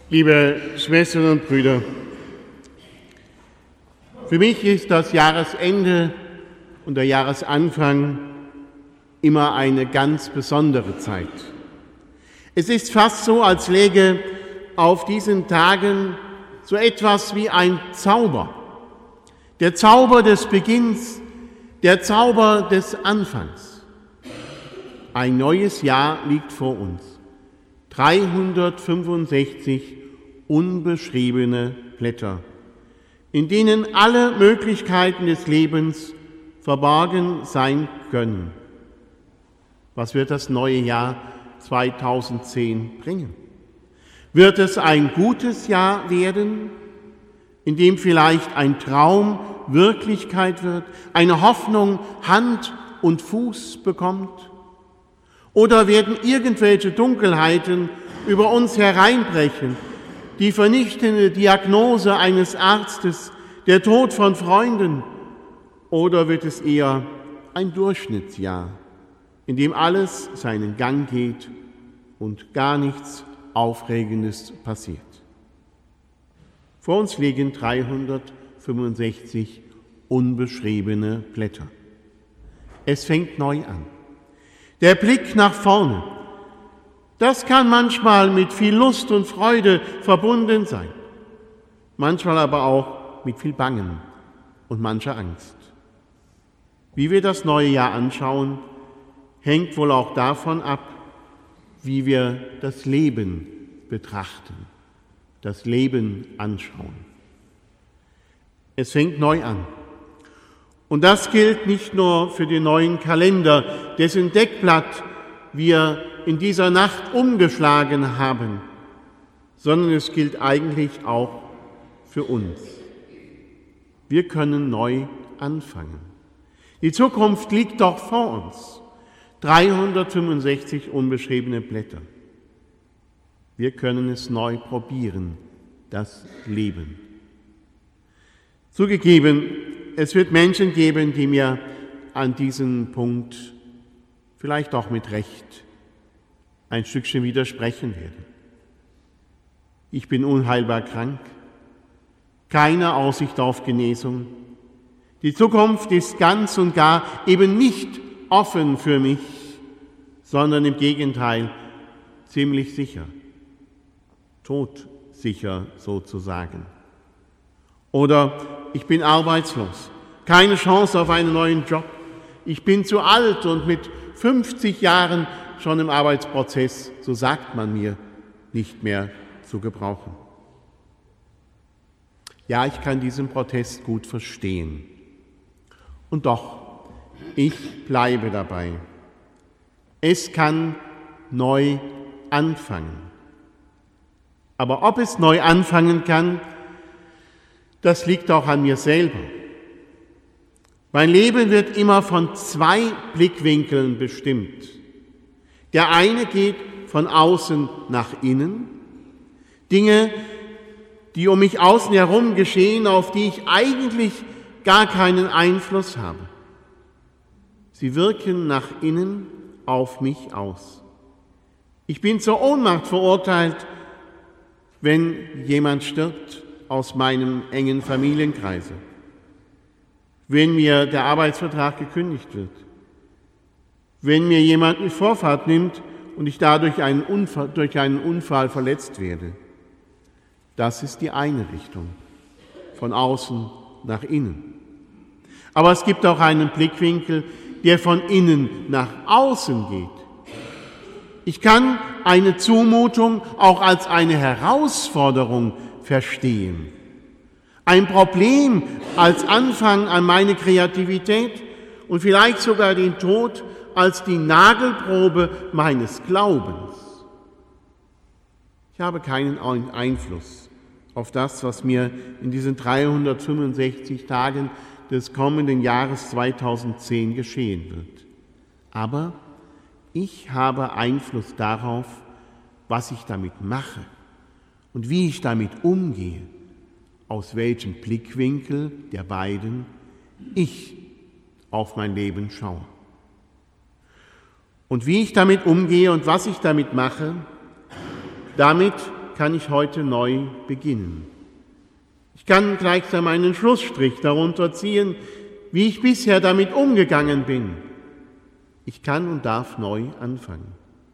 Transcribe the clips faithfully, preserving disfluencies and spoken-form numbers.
Liebe Schwestern und Brüder, für mich ist das Jahresende und der Jahresanfang immer eine ganz besondere Zeit. Es ist fast so, als läge auf diesen Tagen so etwas wie ein Zauber. Der Zauber des Beginns, der Zauber des Anfangs. Ein neues Jahr liegt vor uns. dreihundertfünfundsechzig unbeschriebene Blätter, in denen alle Möglichkeiten des Lebens verborgen sein können. Was wird das neue Jahr zweitausendzehn bringen? Wird es ein gutes Jahr werden, in dem vielleicht ein Traum Wirklichkeit wird, eine Hoffnung Hand und Fuß bekommt? Oder werden irgendwelche Dunkelheiten über uns hereinbrechen, die vernichtende Diagnose eines Arztes, der Tod von Freunden? Oder wird es eher ein Durchschnittsjahr, in dem alles seinen Gang geht und gar nichts Aufregendes passiert? Vor uns liegen dreihundertfünfundsechzig unbeschriebene Blätter. Es fängt neu an. Der Blick nach vorne, das kann manchmal mit viel Lust und Freude verbunden sein, manchmal aber auch mit viel Bangen und mancher Angst. Wie wir das neue Jahr anschauen, hängt wohl auch davon ab, wie wir das Leben betrachten, das Leben anschauen. Es fängt neu an. Und das gilt nicht nur für den neuen Kalender, dessen Deckblatt wir in dieser Nacht umgeschlagen haben, sondern es gilt eigentlich auch für uns. Wir können neu anfangen. Die Zukunft liegt doch vor uns. dreihundertfünfundsechzig unbeschriebene Blätter. Wir können es neu probieren, das Leben. Zugegeben, es wird Menschen geben, die mir an diesem Punkt vielleicht auch mit Recht ein Stückchen widersprechen werden. Ich bin unheilbar krank, keine Aussicht auf Genesung. Die Zukunft ist ganz und gar eben nicht offen für mich, sondern im Gegenteil ziemlich sicher, todsicher sozusagen. Oder ich bin arbeitslos, keine Chance auf einen neuen Job. Ich bin zu alt und mit fünfzig Jahren schon im Arbeitsprozess, so sagt man mir, nicht mehr zu gebrauchen. Ja, ich kann diesen Protest gut verstehen. Und doch, ich bleibe dabei. Es kann neu anfangen. Aber ob es neu anfangen kann, das liegt auch an mir selber. Mein Leben wird immer von zwei Blickwinkeln bestimmt. Der eine geht von außen nach innen. Dinge, die um mich außen herum geschehen, auf die ich eigentlich gar keinen Einfluss habe. Sie wirken nach innen auf mich aus. Ich bin zur Ohnmacht verurteilt, wenn jemand stirbt aus meinem engen Familienkreise, wenn mir der Arbeitsvertrag gekündigt wird, wenn mir jemand eine Vorfahrt nimmt und ich dadurch einen Unfall, durch einen Unfall verletzt werde. Das ist die eine Richtung, von außen nach innen. Aber es gibt auch einen Blickwinkel, der von innen nach außen geht. Ich kann eine Zumutung auch als eine Herausforderung verstehen. Ein Problem als Anfang an meine Kreativität und vielleicht sogar den Tod als die Nagelprobe meines Glaubens. Ich habe keinen Einfluss auf das, was mir in diesen dreihundertfünfundsechzig Tagen des kommenden Jahres zweitausendzehn geschehen wird. Aber ich habe Einfluss darauf, was ich damit mache und wie ich damit umgehe, aus welchem Blickwinkel der beiden ich auf mein Leben schaue. Und wie ich damit umgehe und was ich damit mache, damit kann ich heute neu beginnen. Ich kann gleichsam einen Schlussstrich darunter ziehen, wie ich bisher damit umgegangen bin. Ich kann und darf neu anfangen.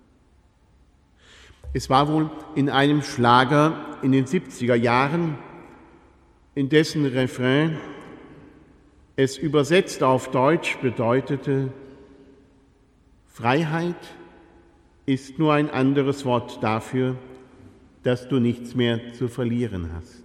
Es war wohl in einem Schlager in den siebziger Jahren, in dessen Refrain es übersetzt auf Deutsch bedeutete: Freiheit ist nur ein anderes Wort dafür, dass du nichts mehr zu verlieren hast.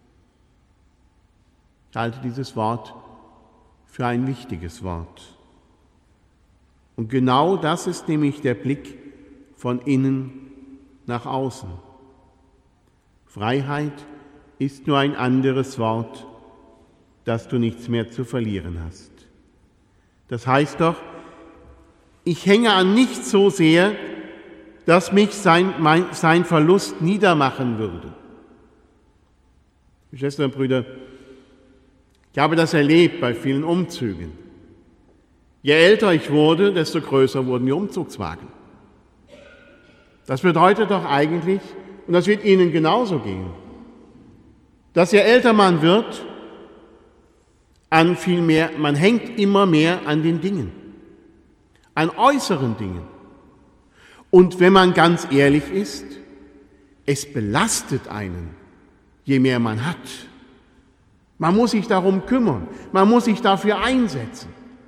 Ich halte dieses Wort für ein wichtiges Wort. Und genau das ist nämlich der Blick von innen nach außen. Freiheit ist nur ein anderes Wort, dass du nichts mehr zu verlieren hast. Das heißt doch, ich hänge an nichts so sehr, dass mich sein, mein, sein Verlust niedermachen würde. Schwestern und Brüder, ich habe das erlebt bei vielen Umzügen. Je älter ich wurde, desto größer wurden die Umzugswagen. Das bedeutet doch eigentlich, und das wird Ihnen genauso gehen, dass je älter man wird, an viel mehr, man hängt immer mehr an den Dingen, an äußeren Dingen. Und wenn man ganz ehrlich ist, es belastet einen, je mehr man hat. Man muss sich darum kümmern, man muss sich dafür einsetzen.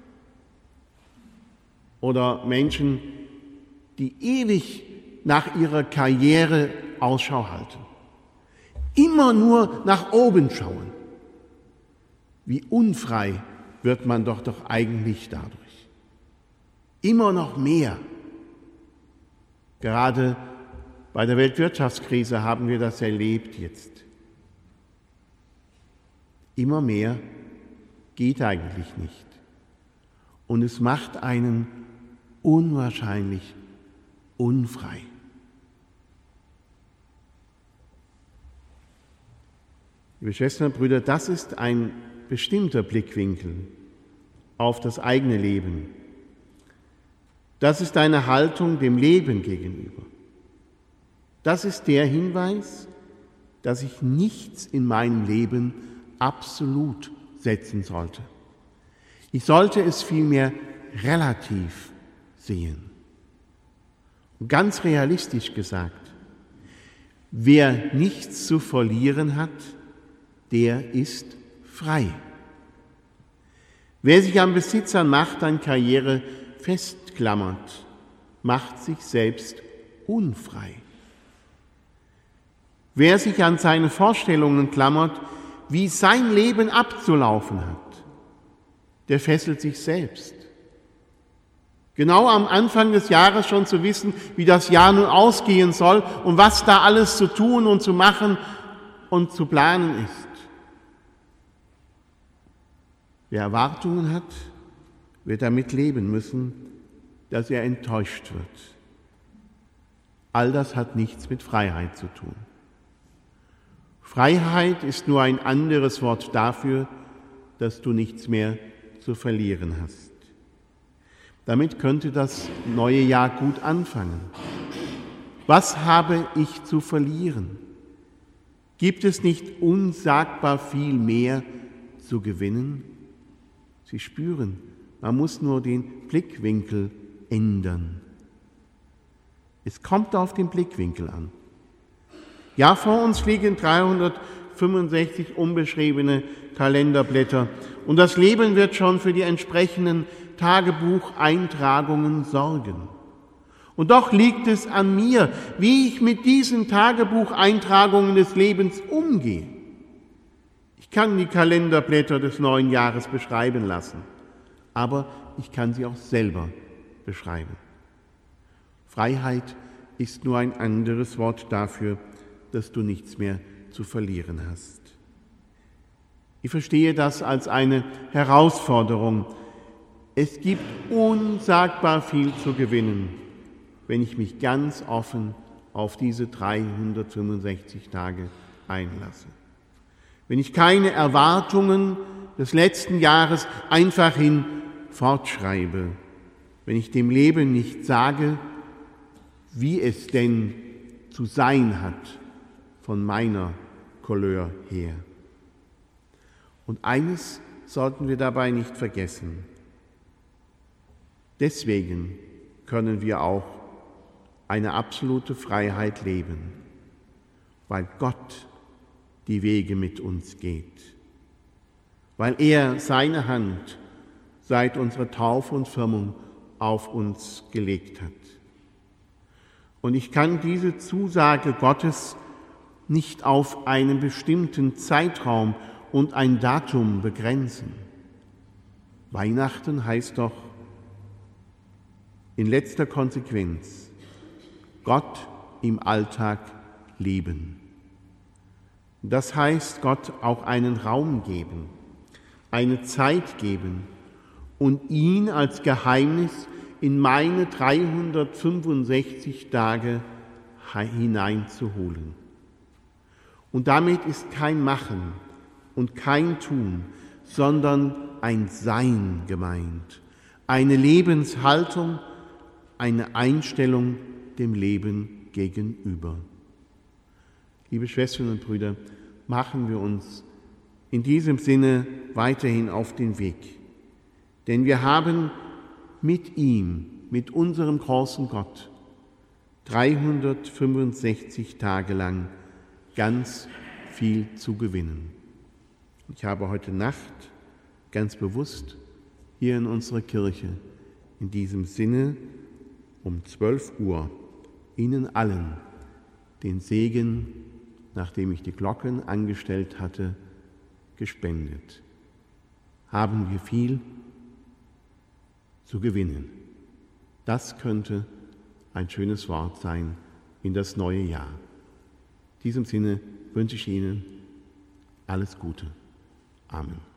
Oder Menschen, die ewig nach ihrer Karriere Ausschau halten, immer nur nach oben schauen. Wie unfrei wird man doch doch eigentlich dadurch. Immer noch mehr. Gerade bei der Weltwirtschaftskrise haben wir das erlebt jetzt. Immer mehr geht eigentlich nicht. Und es macht einen unwahrscheinlich unfrei. Liebe Schwestern und Brüder, das ist ein bestimmter Blickwinkel auf das eigene Leben. Das ist eine Haltung dem Leben gegenüber. Das ist der Hinweis, dass ich nichts in meinem Leben absolut setzen sollte. Ich sollte es vielmehr relativ sehen. Und ganz realistisch gesagt, wer nichts zu verlieren hat, der ist frei. Wer sich am Besitz, an Macht, an Karriere festklammert, macht sich selbst unfrei. Wer sich an seine Vorstellungen klammert, wie sein Leben abzulaufen hat, der fesselt sich selbst. Genau am Anfang des Jahres schon zu wissen, wie das Jahr nun ausgehen soll und was da alles zu tun und zu machen und zu planen ist. Wer Erwartungen hat, wird damit leben müssen, dass er enttäuscht wird. All das hat nichts mit Freiheit zu tun. Freiheit ist nur ein anderes Wort dafür, dass du nichts mehr zu verlieren hast. Damit könnte das neue Jahr gut anfangen. Was habe ich zu verlieren? Gibt es nicht unsagbar viel mehr zu gewinnen? Sie spüren, man muss nur den Blickwinkel ändern. Es kommt auf den Blickwinkel an. Ja, vor uns liegen dreihundertfünfundsechzig unbeschriebene Kalenderblätter und das Leben wird schon für die entsprechenden Tagebucheintragungen sorgen. Und doch liegt es an mir, wie ich mit diesen Tagebucheintragungen des Lebens umgehe. Ich kann die Kalenderblätter des neuen Jahres beschreiben lassen, aber ich kann sie auch selber beschreiben. Freiheit ist nur ein anderes Wort dafür, dass du nichts mehr zu verlieren hast. Ich verstehe das als eine Herausforderung. Es gibt unsagbar viel zu gewinnen, wenn ich mich ganz offen auf diese dreihundertfünfundsechzig Tage einlasse. Wenn ich keine Erwartungen des letzten Jahres einfach hin fortschreibe, wenn ich dem Leben nicht sage, wie es denn zu sein hat von meiner Couleur her. Und eines sollten wir dabei nicht vergessen. Deswegen können wir auch eine absolute Freiheit leben, weil Gott die Wege mit uns geht, weil er seine Hand seit unserer Taufe und Firmung auf uns gelegt hat. Und ich kann diese Zusage Gottes nicht auf einen bestimmten Zeitraum und ein Datum begrenzen. Weihnachten heißt doch in letzter Konsequenz Gott im Alltag leben. Das heißt, Gott auch einen Raum geben, eine Zeit geben und ihn als Geheimnis in meine dreihundertfünfundsechzig Tage hineinzuholen. Und damit ist kein Machen und kein Tun, sondern ein Sein gemeint, eine Lebenshaltung, eine Einstellung dem Leben gegenüber. Liebe Schwestern und Brüder, machen wir uns in diesem Sinne weiterhin auf den Weg. Denn wir haben mit ihm, mit unserem großen Gott, dreihundertfünfundsechzig Tage lang ganz viel zu gewinnen. Ich habe heute Nacht ganz bewusst hier in unserer Kirche in diesem Sinne um zwölf Uhr Ihnen allen den Segen, nachdem ich die Glocken angestellt hatte, gespendet. Haben wir viel zu gewinnen. Das könnte ein schönes Wort sein in das neue Jahr. In diesem Sinne wünsche ich Ihnen alles Gute. Amen.